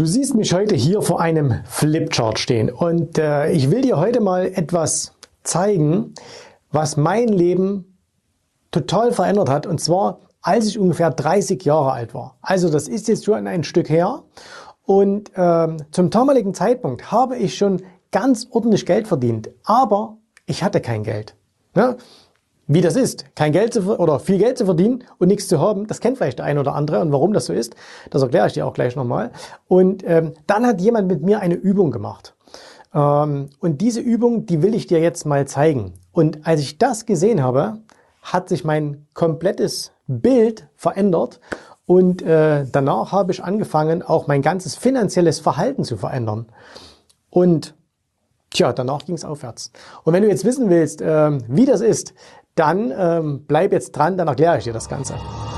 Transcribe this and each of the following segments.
Du siehst mich heute hier vor einem Flipchart stehen und ich will dir heute mal etwas zeigen, was mein Leben total verändert hat, und zwar als ich ungefähr 30 Jahre alt war. Also das ist jetzt schon ein Stück her, und zum damaligen Zeitpunkt habe ich schon ganz ordentlich Geld verdient, aber ich hatte kein Geld. Ja? Wie das ist, kein Geld oder viel Geld zu verdienen und nichts zu haben, das kennt vielleicht der eine oder andere, und warum das so ist, das erkläre ich dir auch gleich nochmal. Und dann hat jemand mit mir eine Übung gemacht. Und diese Übung, die will ich dir jetzt mal zeigen. Und als ich das gesehen habe, hat sich mein komplettes Bild verändert, und danach habe ich angefangen, auch mein ganzes finanzielles Verhalten zu verändern. Und tja, danach ging es aufwärts. Und wenn du jetzt wissen willst, wie das ist, dann bleib jetzt dran, dann erkläre ich dir das Ganze.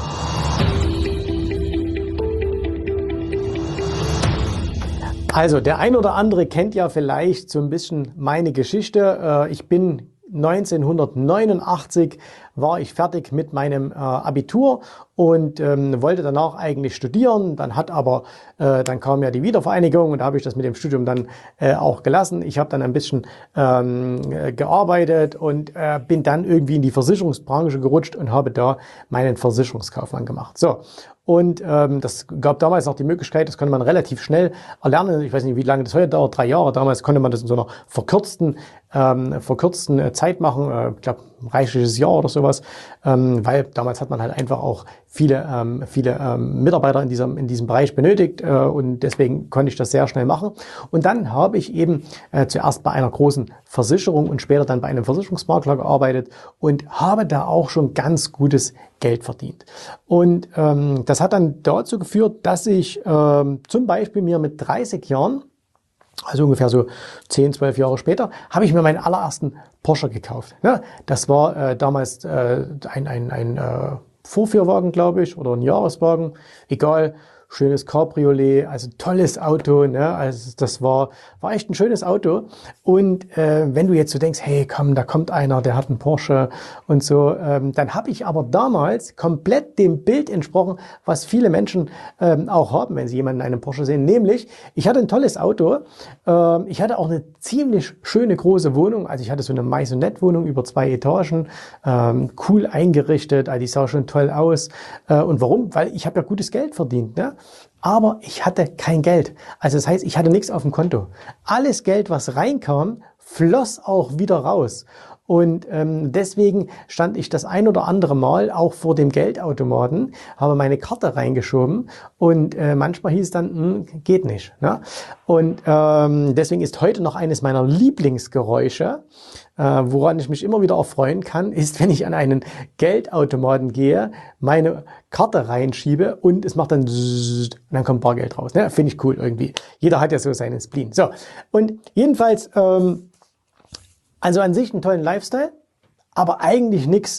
Also, der ein oder andere kennt ja vielleicht so ein bisschen meine Geschichte. Ich bin 1989 war ich fertig mit meinem Abitur und wollte danach eigentlich studieren. Dann kam ja die Wiedervereinigung, und da habe ich das mit dem Studium dann auch gelassen. Ich habe dann ein bisschen gearbeitet und bin dann irgendwie in die Versicherungsbranche gerutscht und habe da meinen Versicherungskaufmann gemacht. So. Und das gab damals noch die Möglichkeit, das konnte man relativ schnell erlernen. Ich weiß nicht, wie lange das heute dauert, 3 Jahre. Damals konnte man das in so einer verkürzten Zeit machen, ich glaube ein reichliches Jahr oder sowas, weil damals hat man halt einfach auch viele Mitarbeiter in diesem Bereich benötigt, und deswegen konnte ich das sehr schnell machen. Und dann habe ich eben zuerst bei einer großen Versicherung und später dann bei einem Versicherungsmakler gearbeitet und habe da auch schon ganz gutes Geld verdient. Und das hat dann dazu geführt, dass ich zum Beispiel mir mit 30 Jahren, also ungefähr so 10, 12 Jahre später, habe ich mir meinen allerersten Porsche gekauft. Ja, das war damals ein Vorführwagen, glaube ich, oder ein Jahreswagen, egal. Schönes Cabriolet, also tolles Auto, ne? Also das war echt ein schönes Auto. Und wenn du jetzt so denkst, hey komm, da kommt einer, der hat einen Porsche und so, dann habe ich aber damals komplett dem Bild entsprochen, was viele Menschen auch haben, wenn sie jemanden in einem Porsche sehen. Nämlich, ich hatte ein tolles Auto, ich hatte auch eine ziemlich schöne große Wohnung, also ich hatte so eine Maisonette-Wohnung über 2 Etagen, cool eingerichtet, also die sah schon toll aus. Und warum? Weil ich habe ja gutes Geld verdient, ne? Aber ich hatte kein Geld. Also das heißt, ich hatte nichts auf dem Konto. Alles Geld, was reinkam, floss auch wieder raus. Und deswegen stand ich das ein oder andere Mal auch vor dem Geldautomaten, habe meine Karte reingeschoben, und manchmal hieß es dann, geht nicht. Ne? Und deswegen ist heute noch eines meiner Lieblingsgeräusche, woran ich mich immer wieder erfreuen kann, ist, wenn ich an einen Geldautomaten gehe, meine Karte reinschiebe und es macht dann und dann kommt Bargeld raus. Ne? Finde ich cool irgendwie. Jeder hat ja so seinen Spleen. So, und jedenfalls, also an sich einen tollen Lifestyle, aber eigentlich nichts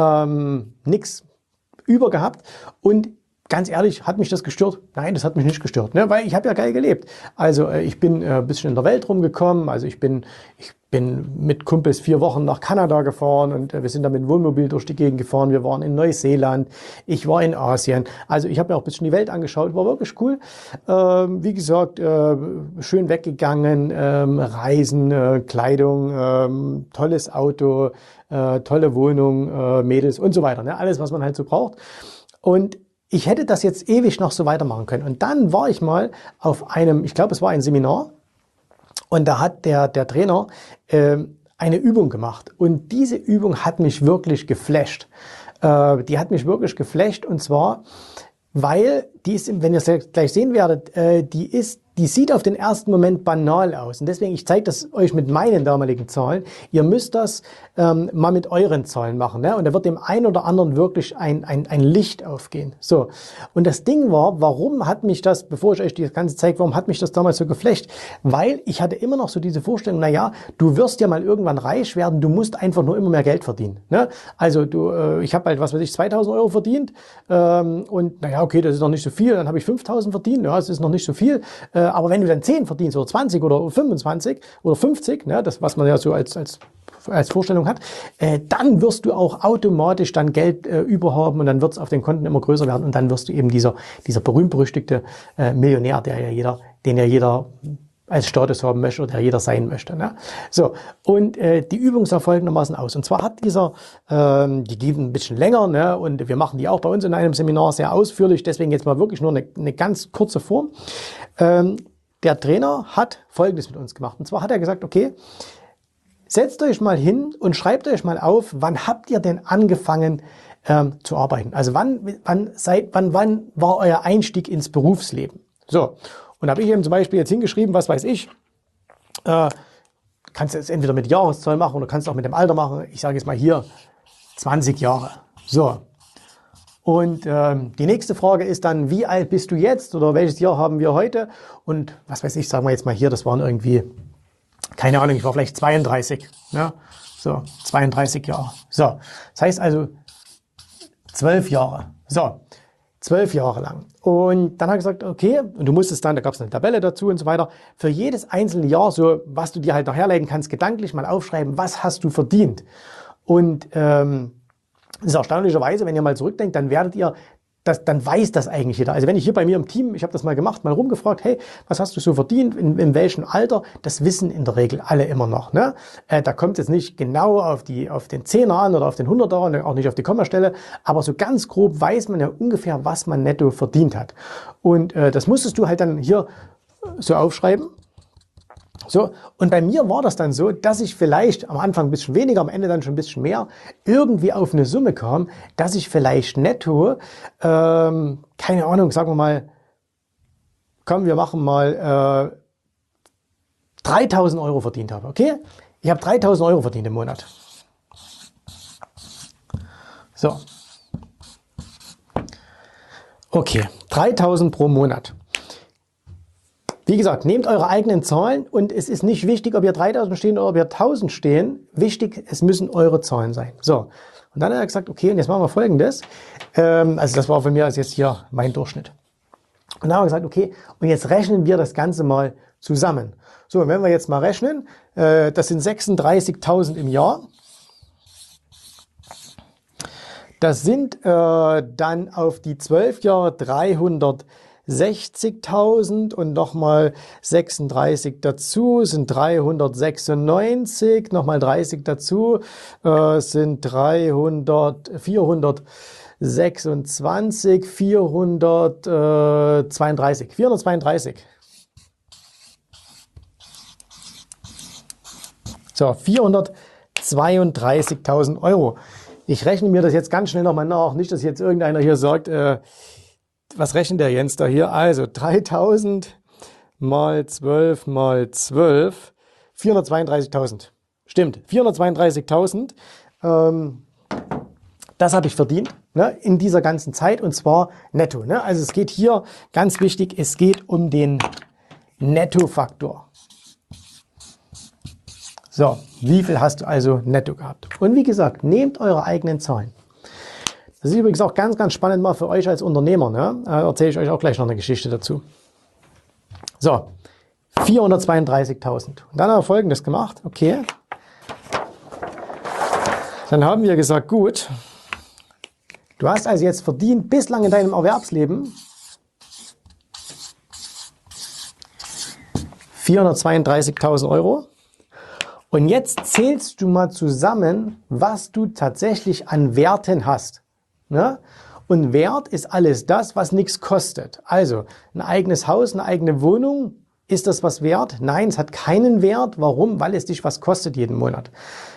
über gehabt. Und ganz ehrlich, hat mich das gestört? Nein, das hat mich nicht gestört, ne? Weil ich habe ja geil gelebt. Also ich bin ein bisschen in der Welt rumgekommen. Also ich bin mit Kumpels 4 Wochen nach Kanada gefahren, und wir sind da mit dem Wohnmobil durch die Gegend gefahren. Wir waren in Neuseeland, ich war in Asien. Also ich habe mir auch ein bisschen die Welt angeschaut, war wirklich cool. Wie gesagt, schön weggegangen, Reisen, Kleidung, tolles Auto, tolle Wohnung, Mädels und so weiter. Ne? Alles, was man halt so braucht. Und ich hätte das jetzt ewig noch so weitermachen können. Und dann war ich mal auf einem, ich glaube, es war ein Seminar, und da hat der Trainer eine Übung gemacht. Und diese Übung hat mich wirklich geflasht. Die hat mich wirklich geflasht, und zwar, weil die ist, wenn ihr es gleich sehen werdet, die sieht auf den ersten Moment banal aus. Und deswegen, ich zeige das euch mit meinen damaligen Zahlen. Ihr müsst das mal mit euren Zahlen machen. Ne? Und da wird dem einen oder anderen wirklich ein Licht aufgehen. So. Und das Ding war, warum hat mich das, bevor ich euch das Ganze zeige, warum hat mich das damals so geflasht? Weil ich hatte immer noch so diese Vorstellung, naja, du wirst ja mal irgendwann reich werden, du musst einfach nur immer mehr Geld verdienen. Ne? Also ich habe halt, was weiß ich, 2.000 Euro verdient, und naja, okay, das ist noch nicht so viel, dann habe ich 5.000 verdient, ja, das ist noch nicht so viel, aber wenn du dann 10 verdienst oder 20 oder 25 oder 50, ne, das, was man ja so als Vorstellung hat, dann wirst du auch automatisch dann Geld überhaben, und dann wird es auf den Konten immer größer werden, und dann wirst du eben dieser berühmt-berüchtigte Millionär, der ja den ja jeder als Status haben möchte oder der jeder sein möchte. Ne? So, und die Übung sah folgendermaßen aus. Und zwar hat die geht ein bisschen länger, ne? Und wir machen die auch bei uns in einem Seminar sehr ausführlich, deswegen jetzt mal wirklich nur eine ganz kurze Form. Der Trainer hat Folgendes mit uns gemacht. Und zwar hat er gesagt, okay, setzt euch mal hin und schreibt euch mal auf, wann habt ihr denn angefangen zu arbeiten? Also wann war euer Einstieg ins Berufsleben? So. Und habe ich eben zum Beispiel jetzt hingeschrieben, was weiß ich, kannst du jetzt entweder mit Jahreszahl machen oder kannst auch mit dem Alter machen. Ich sage jetzt mal hier 20 Jahre. So. Und die nächste Frage ist dann, wie alt bist du jetzt oder welches Jahr haben wir heute? Und was weiß ich, sagen wir jetzt mal hier, das waren irgendwie, keine Ahnung, ich war vielleicht 32. Ne? So, 32 Jahre. So, das heißt also 12 Jahre. So. 12 Jahre lang. Und dann hat er gesagt, okay, und du musstest dann, da gab es eine Tabelle dazu und so weiter, für jedes einzelne Jahr, so was du dir halt noch herleiten kannst, gedanklich mal aufschreiben, was hast du verdient. Und das ist erstaunlicherweise, wenn ihr mal zurückdenkt, dann werdet ihr, dann weiß das eigentlich jeder. Also wenn ich hier bei mir im Team, ich habe das mal gemacht, mal rumgefragt, hey, was hast du so verdient, in welchem Alter, das wissen in der Regel alle immer noch. Ne? Da kommt es jetzt nicht genau auf den Zehner an oder auf den Hunderter und auch nicht auf die Kommastelle, aber so ganz grob weiß man ja ungefähr, was man netto verdient hat. Und das musstest du halt dann hier so aufschreiben. So, und bei mir war das dann so, dass ich vielleicht am Anfang ein bisschen weniger, am Ende dann schon ein bisschen mehr, irgendwie auf eine Summe kam, dass ich vielleicht netto, keine Ahnung, sagen wir mal, komm, wir machen mal 3.000 Euro verdient habe, okay? Ich habe 3.000 Euro verdient im Monat. So. Okay, 3.000 pro Monat. Wie gesagt, nehmt eure eigenen Zahlen und es ist nicht wichtig, ob ihr 3.000 stehen oder ob ihr 1.000 stehen. Wichtig, es müssen eure Zahlen sein. So, und dann hat er gesagt, okay, und jetzt machen wir Folgendes. Also das war von mir jetzt hier mein Durchschnitt. Und dann haben wir gesagt, okay, und jetzt rechnen wir das Ganze mal zusammen. So, und wenn wir jetzt mal rechnen, das sind 36.000 im Jahr. Das sind dann auf die 12 Jahre 360.000 und nochmal 36 dazu sind 396, nochmal 30 dazu sind 426, 432. So, 432.000 Euro. Ich rechne mir das jetzt ganz schnell nochmal nach, nicht, dass jetzt irgendeiner hier sagt, was rechnet der Jens da hier? Also 3.000 mal 12 mal 12, 432.000. Stimmt, 432.000. Das habe ich verdient, ne, in dieser ganzen Zeit und zwar netto. Ne? Also es geht hier, ganz wichtig, es geht um den Nettofaktor. So, wie viel hast du also netto gehabt? Und wie gesagt, nehmt eure eigenen Zahlen. Das ist übrigens auch ganz, ganz spannend mal für euch als Unternehmer. Ne? Da erzähle ich euch auch gleich noch eine Geschichte dazu. So, 432.000. Und dann haben wir Folgendes gemacht. Okay. Dann haben wir gesagt, gut, du hast also jetzt verdient bislang in deinem Erwerbsleben 432.000 Euro. Und jetzt zählst du mal zusammen, was du tatsächlich an Werten hast. Ne? Und Wert ist alles das, was nichts kostet. Also ein eigenes Haus, eine eigene Wohnung, ist das was wert? Nein, es hat keinen Wert. Warum? Weil es dich was kostet jeden Monat.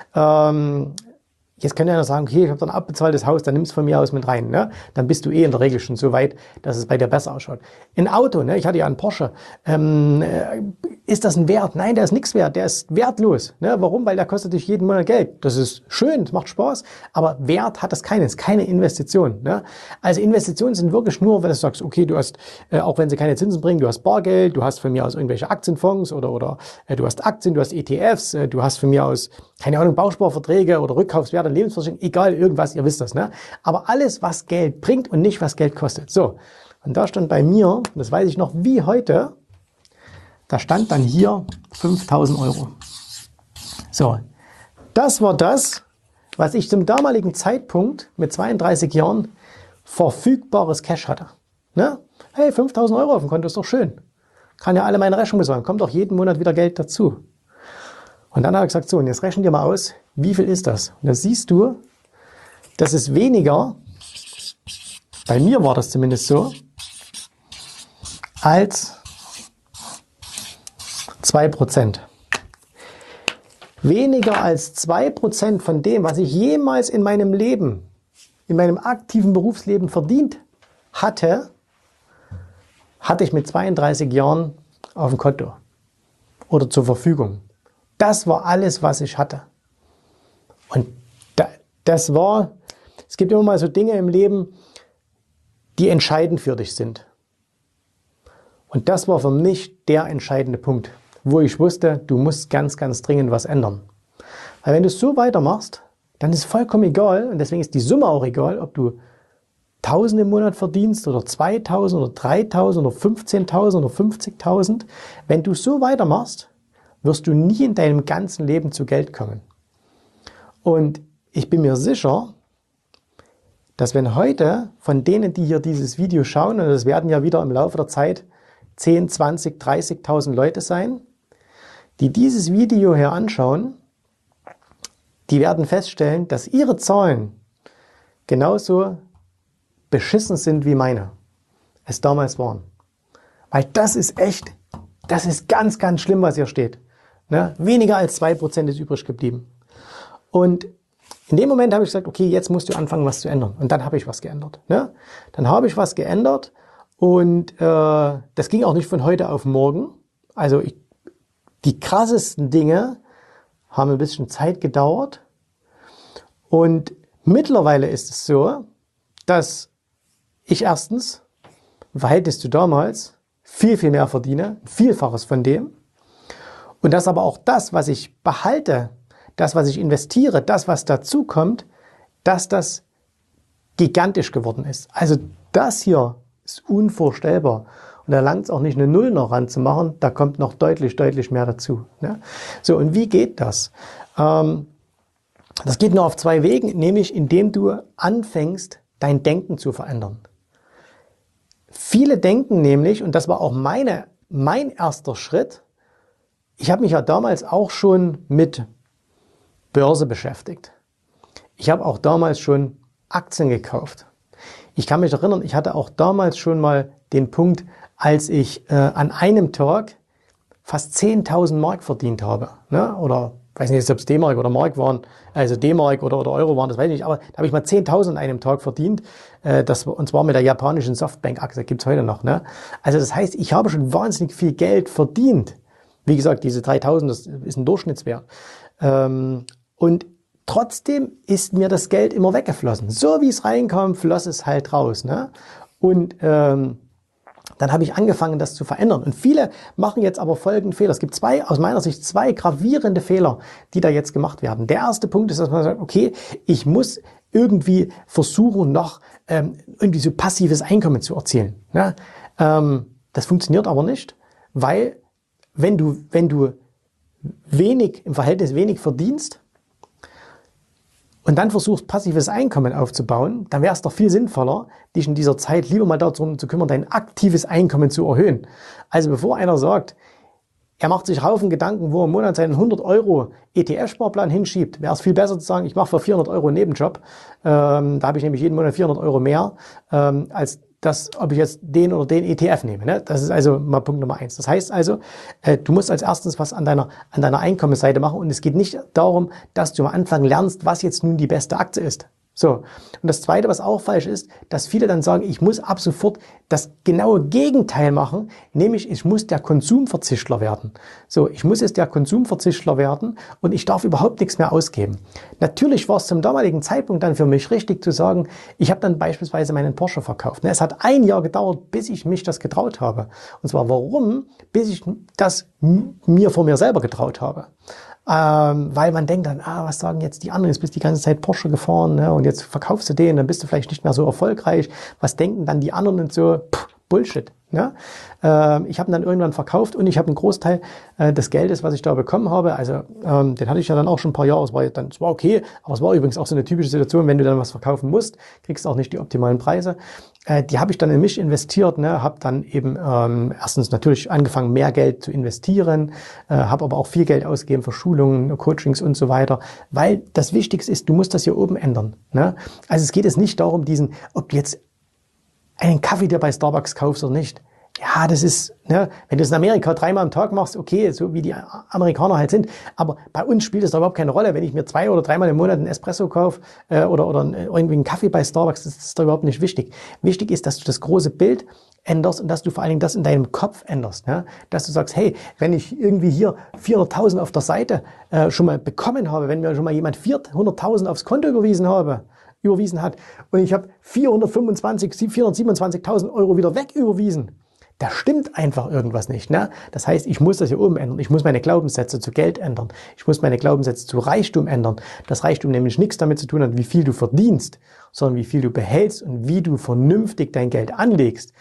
Jetzt kann ja sagen, okay, ich habe dann ein abbezahltes Haus, dann nimm es von mir aus mit rein. Ne? Dann bist du in der Regel schon so weit, dass es bei dir besser ausschaut. Ein Auto, ne? Ich hatte ja einen Porsche. Ist das ein Wert? Nein, der ist nichts wert. Der ist wertlos. Ne? Warum? Weil der kostet dich jeden Monat Geld. Das ist schön, das macht Spaß, aber Wert hat das keinen. Es ist keine Investition. Ne? Also Investitionen sind wirklich nur, wenn du sagst, okay, du hast, auch wenn sie keine Zinsen bringen, du hast Bargeld, du hast von mir aus irgendwelche Aktienfonds oder du hast Aktien, du hast ETFs, du hast von mir aus, keine Ahnung, Bausparverträge oder Rückkaufswerte, Lebensversicherung, egal, irgendwas, ihr wisst das. Ne? Aber alles, was Geld bringt und nicht, was Geld kostet. So, und da stand bei mir, das weiß ich noch wie heute, da stand dann hier 5.000 Euro. So, das war das, was ich zum damaligen Zeitpunkt mit 32 Jahren verfügbares Cash hatte. Ne? Hey, 5.000 Euro auf dem Konto ist doch schön. kann ja alle meine Rechnungen bezahlen, kommt auch jeden Monat wieder Geld dazu. Und dann hat er gesagt, so, und jetzt rechnen wir mal aus, wie viel ist das? Und da siehst du, das ist weniger, bei mir war das zumindest so, als 2%. Weniger als 2% von dem, was ich jemals in meinem Leben, in meinem aktiven Berufsleben verdient hatte, hatte ich mit 32 Jahren auf dem Konto oder zur Verfügung. Das war alles, was ich hatte. Und es gibt immer mal so Dinge im Leben, die entscheidend für dich sind. Und das war für mich der entscheidende Punkt, wo ich wusste, du musst ganz, ganz dringend was ändern. Weil wenn du es so weitermachst, dann ist es vollkommen egal, und deswegen ist die Summe auch egal, ob du 1.000 im Monat verdienst oder 2.000 oder 3.000 oder 15.000 oder 50.000. Wenn du so weitermachst, wirst du nie in deinem ganzen Leben zu Geld kommen. Und ich bin mir sicher, dass wenn heute von denen, die hier dieses Video schauen, und es werden ja wieder im Laufe der Zeit 10, 20, 30.000 Leute sein, die dieses Video hier anschauen, die werden feststellen, dass ihre Zahlen genauso beschissen sind wie meine es damals waren. Weil das ist echt, das ist ganz, ganz schlimm, was hier steht. Ne? Weniger als 2% ist übrig geblieben. Und in dem Moment habe ich gesagt, okay, jetzt musst du anfangen, was zu ändern. Und dann habe ich was geändert. Ne? Dann habe ich was geändert und das ging auch nicht von heute auf morgen. Also die krassesten Dinge haben ein bisschen Zeit gedauert. Und mittlerweile ist es so, dass ich erstens im Verhältnis zu damals viel, viel mehr verdiene, Vielfaches von dem. Und dass aber auch das, was ich behalte, das, was ich investiere, das, was dazu kommt, dass das gigantisch geworden ist. Also das hier ist unvorstellbar. Und da langt es auch nicht, eine Null noch ranzumachen, da kommt noch deutlich, deutlich mehr dazu. Ne? So, und wie geht das? Das geht nur auf zwei Wegen, nämlich indem du anfängst, dein Denken zu verändern. Viele denken nämlich, und das war auch mein erster Schritt, ich habe mich ja damals auch schon mit Börse beschäftigt. Ich habe auch damals schon Aktien gekauft. Ich kann mich erinnern, ich hatte auch damals schon mal den Punkt, als ich an einem Tag fast 10.000 Mark verdient habe. Ne? Oder ich weiß nicht, ob es D-Mark oder Mark waren, also D-Mark oder Euro waren, das weiß ich nicht, aber da habe ich mal 10.000 an einem Tag verdient, und zwar mit der japanischen Softbank-Aktie, gibt's heute noch. Ne? Also das heißt, ich habe schon wahnsinnig viel Geld verdient. Wie gesagt, diese 3.000, das ist ein Durchschnittswert. Und trotzdem ist mir das Geld immer weggeflossen. So wie es reinkam, floss es halt raus. Ne? Und dann habe ich angefangen, das zu verändern. Und viele machen jetzt aber folgenden Fehler. Es gibt aus meiner Sicht zwei gravierende Fehler, die da jetzt gemacht werden. Der erste Punkt ist, dass man sagt, okay, ich muss irgendwie versuchen, noch irgendwie so passives Einkommen zu erzielen. Ne? Das funktioniert aber nicht, weil wenn du im Verhältnis wenig verdienst und dann versuchst, passives Einkommen aufzubauen, dann wäre es doch viel sinnvoller, dich in dieser Zeit lieber mal darum zu kümmern, dein aktives Einkommen zu erhöhen. Also bevor einer sagt, er macht sich Haufen Gedanken, wo er im Monat seinen 100 Euro ETF-Sparplan hinschiebt, wäre es viel besser zu sagen, ich mache für 400 Euro einen Nebenjob. Da habe ich nämlich jeden Monat 400 Euro mehr, als das, ob ich jetzt den oder den ETF nehme. Ne? Das ist also mal Punkt Nummer 1. Das heißt also, du musst als erstes was an deiner Einkommensseite machen und es geht nicht darum, dass du am Anfang lernst, was jetzt nun die beste Aktie ist. So. Und das Zweite, was auch falsch ist, dass viele dann sagen, ich muss ab sofort das genaue Gegenteil machen, nämlich ich muss der Konsumverzichtler werden. So, ich muss jetzt der Konsumverzichtler werden und ich darf überhaupt nichts mehr ausgeben. Natürlich war es zum damaligen Zeitpunkt dann für mich richtig zu sagen, ich habe dann beispielsweise meinen Porsche verkauft. Es hat ein Jahr gedauert, bis ich mich das getraut habe. Und zwar warum? Bis ich das vor mir selber getraut habe. Weil man denkt dann, was sagen jetzt die anderen, jetzt bist du die ganze Zeit Porsche gefahren, ne, und jetzt verkaufst du den, dann bist du vielleicht nicht mehr so erfolgreich, was denken dann die anderen und so, Bullshit. Ne? Ich habe ihn dann irgendwann verkauft und ich habe einen Großteil des Geldes, was ich da bekommen habe, also den hatte ich ja dann auch schon ein paar Jahre, es war okay, aber es war übrigens auch so eine typische Situation, wenn du dann was verkaufen musst, kriegst du auch nicht die optimalen Preise. Die habe ich dann in mich investiert, ne? Habe dann eben erstens natürlich angefangen, mehr Geld zu investieren, habe aber auch viel Geld ausgegeben für Schulungen, Coachings und so weiter, weil das Wichtigste ist, du musst das hier oben ändern. Ne? Also es geht jetzt nicht darum, ob du jetzt einen Kaffee dir bei Starbucks kaufst oder nicht. Ja, das ist, ne, wenn du es in Amerika 3-mal am Tag machst, okay, so wie die Amerikaner halt sind. Aber bei uns spielt es da überhaupt keine Rolle. Wenn ich mir 2- oder 3-mal im Monat einen Espresso kaufe oder irgendwie einen Kaffee bei Starbucks, das ist da überhaupt nicht wichtig. Wichtig ist, dass du das große Bild änderst und dass du vor allen Dingen das in deinem Kopf änderst. Ne? Dass du sagst, hey, wenn ich irgendwie hier 400.000 auf der Seite schon mal bekommen habe, wenn mir schon mal jemand 400.000 aufs Konto überwiesen hat und ich habe 427.000 Euro wieder wegüberwiesen. Da stimmt einfach irgendwas nicht. Ne? Das heißt, ich muss das hier oben ändern. Ich muss meine Glaubenssätze zu Geld ändern. Ich muss meine Glaubenssätze zu Reichtum ändern. Das Reichtum nämlich nichts damit zu tun hat, wie viel du verdienst, sondern wie viel du behältst und wie du vernünftig dein Geld anlegst.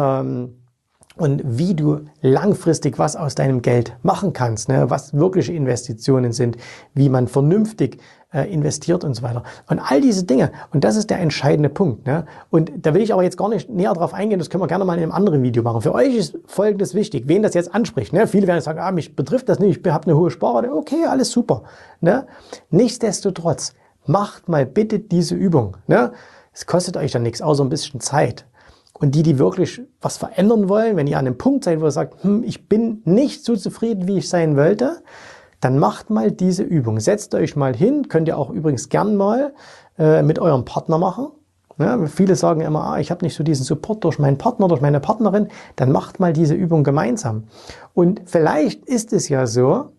Und wie du langfristig was aus deinem Geld machen kannst, ne? Was wirkliche Investitionen sind, wie man vernünftig investiert und so weiter. Und all diese Dinge. Und das ist der entscheidende Punkt. Ne? Und da will ich aber jetzt gar nicht näher drauf eingehen. Das können wir gerne mal in einem anderen Video machen. Für euch ist Folgendes wichtig, wen das jetzt anspricht. Ne? Viele werden sagen, mich betrifft das nicht, ich habe eine hohe Sparrate. Okay, alles super. Ne? Nichtsdestotrotz, macht mal bitte diese Übung. Ne? Es kostet euch dann nichts, außer ein bisschen Zeit. Und die wirklich was verändern wollen, wenn ihr an einem Punkt seid, wo ihr sagt, ich bin nicht so zufrieden, wie ich sein wollte, dann macht mal diese Übung. Setzt euch mal hin, könnt ihr auch übrigens gern mal mit eurem Partner machen. Ja, viele sagen immer, ich habe nicht so diesen Support durch meinen Partner, durch meine Partnerin. Dann macht mal diese Übung gemeinsam. Und vielleicht ist es ja so,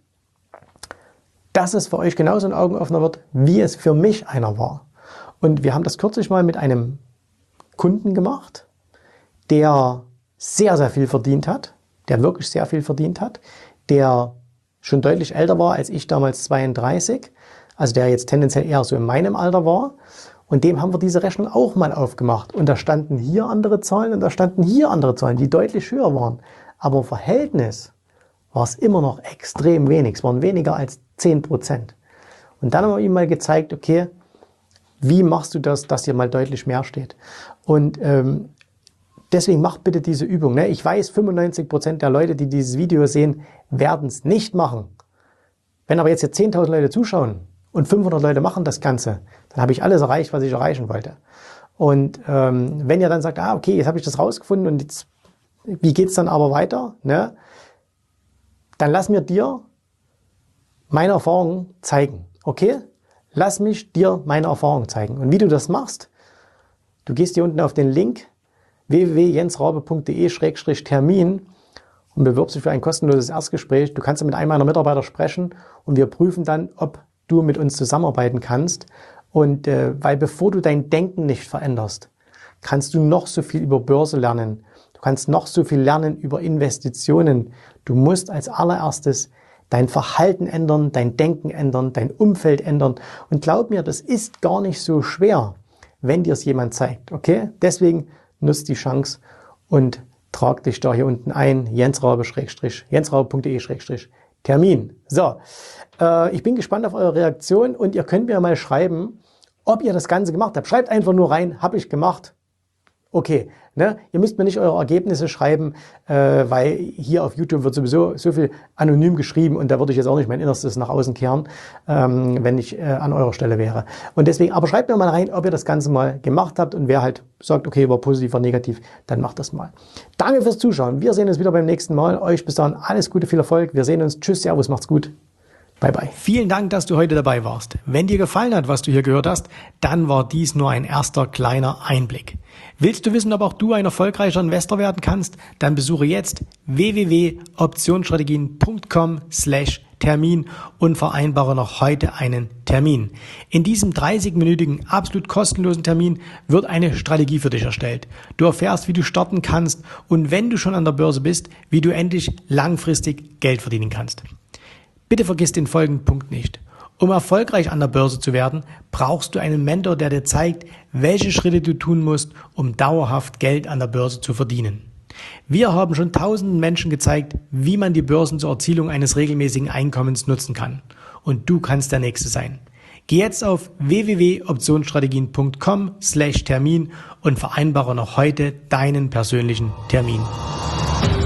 dass es für euch genauso ein Augenöffner wird, wie es für mich einer war. Und wir haben das kürzlich mal mit einem Kunden gemacht, der sehr, sehr viel verdient hat, der wirklich sehr viel verdient hat, der schon deutlich älter war als ich damals 32, also der jetzt tendenziell eher so in meinem Alter war. Und dem haben wir diese Rechnung auch mal aufgemacht. Und da standen hier andere Zahlen und da standen hier andere Zahlen, die deutlich höher waren. Aber im Verhältnis war es immer noch extrem wenig. Es waren weniger als 10%. Und dann haben wir ihm mal gezeigt, okay, wie machst du das, dass hier mal deutlich mehr steht? Und deswegen macht bitte diese Übung. Ne? Ich weiß, 95% der Leute, die dieses Video sehen, werden es nicht machen. Wenn aber jetzt hier 10.000 Leute zuschauen und 500 Leute machen das Ganze, dann habe ich alles erreicht, was ich erreichen wollte. Und wenn ihr dann sagt, okay, jetzt habe ich das rausgefunden und jetzt, wie geht's dann aber weiter? Ne? Dann lass mir dir meine Erfahrungen zeigen. Okay? Lass mich dir meine Erfahrungen zeigen. Und wie du das machst, du gehst hier unten auf den Link www.jensrabe.de/Termin und bewirbst dich für ein kostenloses Erstgespräch. Du kannst mit einem meiner Mitarbeiter sprechen und wir prüfen dann, ob du mit uns zusammenarbeiten kannst. Und weil bevor du dein Denken nicht veränderst, kannst du noch so viel über Börse lernen. Du kannst noch so viel lernen über Investitionen. Du musst als allererstes dein Verhalten ändern, dein Denken ändern, dein Umfeld ändern. Und glaub mir, das ist gar nicht so schwer, wenn dir es jemand zeigt. Okay? Deswegen nutzt die Chance und trag dich da hier unten ein, jensrabe.de/Termin. So, ich bin gespannt auf eure Reaktion und ihr könnt mir mal schreiben, ob ihr das Ganze gemacht habt. Schreibt einfach nur rein, habe ich gemacht. Okay, ne? Ihr müsst mir nicht eure Ergebnisse schreiben, weil hier auf YouTube wird sowieso so viel anonym geschrieben und da würde ich jetzt auch nicht mein Innerstes nach außen kehren, wenn ich an eurer Stelle wäre. Und deswegen, aber schreibt mir mal rein, ob ihr das Ganze mal gemacht habt und wer halt sagt, okay, war positiv oder negativ, dann macht das mal. Danke fürs Zuschauen. Wir sehen uns wieder beim nächsten Mal. Euch bis dahin alles Gute, viel Erfolg. Wir sehen uns. Tschüss, Servus, macht's gut. Bye, bye. Vielen Dank, dass du heute dabei warst. Wenn dir gefallen hat, was du hier gehört hast, dann war dies nur ein erster kleiner Einblick. Willst du wissen, ob auch du ein erfolgreicher Investor werden kannst? Dann besuche jetzt www.optionsstrategien.com/Termin und vereinbare noch heute einen Termin. In diesem 30-minütigen, absolut kostenlosen Termin wird eine Strategie für dich erstellt. Du erfährst, wie du starten kannst und wenn du schon an der Börse bist, wie du endlich langfristig Geld verdienen kannst. Bitte vergiss den folgenden Punkt nicht. Um erfolgreich an der Börse zu werden, brauchst du einen Mentor, der dir zeigt, welche Schritte du tun musst, um dauerhaft Geld an der Börse zu verdienen. Wir haben schon tausenden Menschen gezeigt, wie man die Börsen zur Erzielung eines regelmäßigen Einkommens nutzen kann. Und du kannst der Nächste sein. Geh jetzt auf www.optionsstrategien.com/Termin und vereinbare noch heute deinen persönlichen Termin.